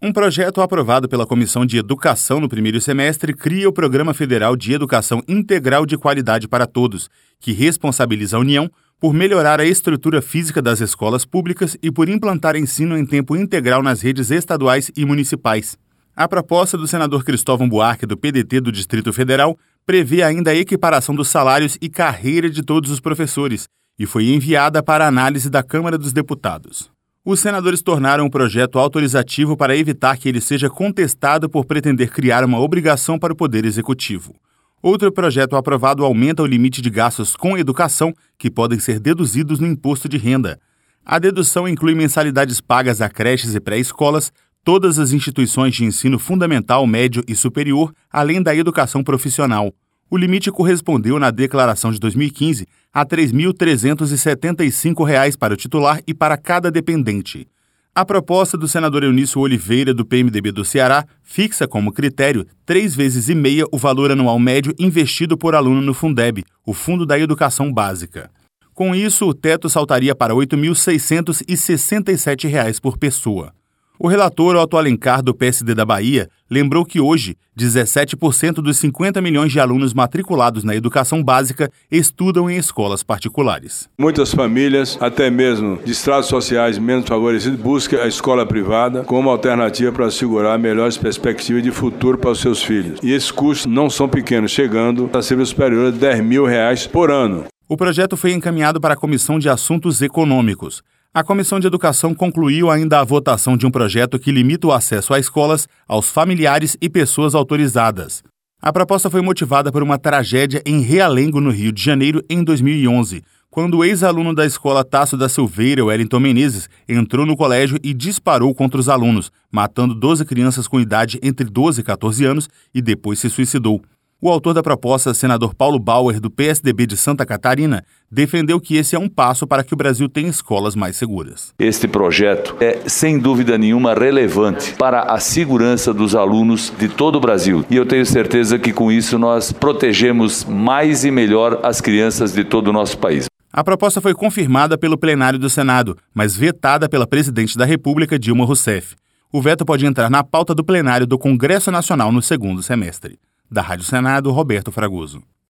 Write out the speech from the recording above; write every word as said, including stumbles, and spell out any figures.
Um projeto aprovado pela Comissão de Educação no primeiro semestre cria o Programa Federal de Educação Integral de Qualidade para Todos, que responsabiliza a União por melhorar a estrutura física das escolas públicas e por implantar ensino em tempo integral nas redes estaduais e municipais. A proposta do senador Cristóvão Buarque, do P D T do Distrito Federal, prevê ainda a equiparação dos salários e carreira de todos os professores e foi enviada para análise da Câmara dos Deputados. Os senadores tornaram o projeto autorizativo para evitar que ele seja contestado por pretender criar uma obrigação para o Poder Executivo. Outro projeto aprovado aumenta o limite de gastos com educação que podem ser deduzidos no imposto de renda. A dedução inclui mensalidades pagas a creches e pré-escolas, todas as instituições de ensino fundamental, médio e superior, além da educação profissional. O limite correspondeu, na declaração de dois mil e quinze, a três mil trezentos e setenta e cinco reais para o titular e para cada dependente. A proposta do senador Eunício Oliveira, do P M D B do Ceará, fixa como critério três vezes e meia o valor anual médio investido por aluno no Fundeb, o Fundo da Educação Básica. Com isso, o teto saltaria para oito mil seiscentos e sessenta e sete reais por pessoa. O relator Otto Alencar, do P S D da Bahia, lembrou que hoje, dezessete por cento dos cinquenta milhões de alunos matriculados na educação básica estudam em escolas particulares. Muitas famílias, até mesmo de estratos sociais menos favorecidos, buscam a escola privada como alternativa para assegurar melhores perspectivas de futuro para os seus filhos. E esses custos não são pequenos, chegando a ser superior a dez mil reais por ano. O projeto foi encaminhado para a Comissão de Assuntos Econômicos. A Comissão de Educação concluiu ainda a votação de um projeto que limita o acesso a escolas aos familiares e pessoas autorizadas. A proposta foi motivada por uma tragédia em Realengo, no Rio de Janeiro, em dois mil e onze, quando o ex-aluno da escola Tasso da Silveira, Wellington Menezes, entrou no colégio e disparou contra os alunos, matando doze crianças com idade entre doze e quatorze anos e depois se suicidou. O autor da proposta, senador Paulo Bauer, do P S D B de Santa Catarina, defendeu que esse é um passo para que o Brasil tenha escolas mais seguras. Este projeto é, sem dúvida nenhuma, relevante para a segurança dos alunos de todo o Brasil. E eu tenho certeza que com isso nós protegemos mais e melhor as crianças de todo o nosso país. A proposta foi confirmada pelo plenário do Senado, mas vetada pela presidente da República, Dilma Rousseff. O veto pode entrar na pauta do plenário do Congresso Nacional no segundo semestre. Da Rádio Senado, Roberto Fragoso.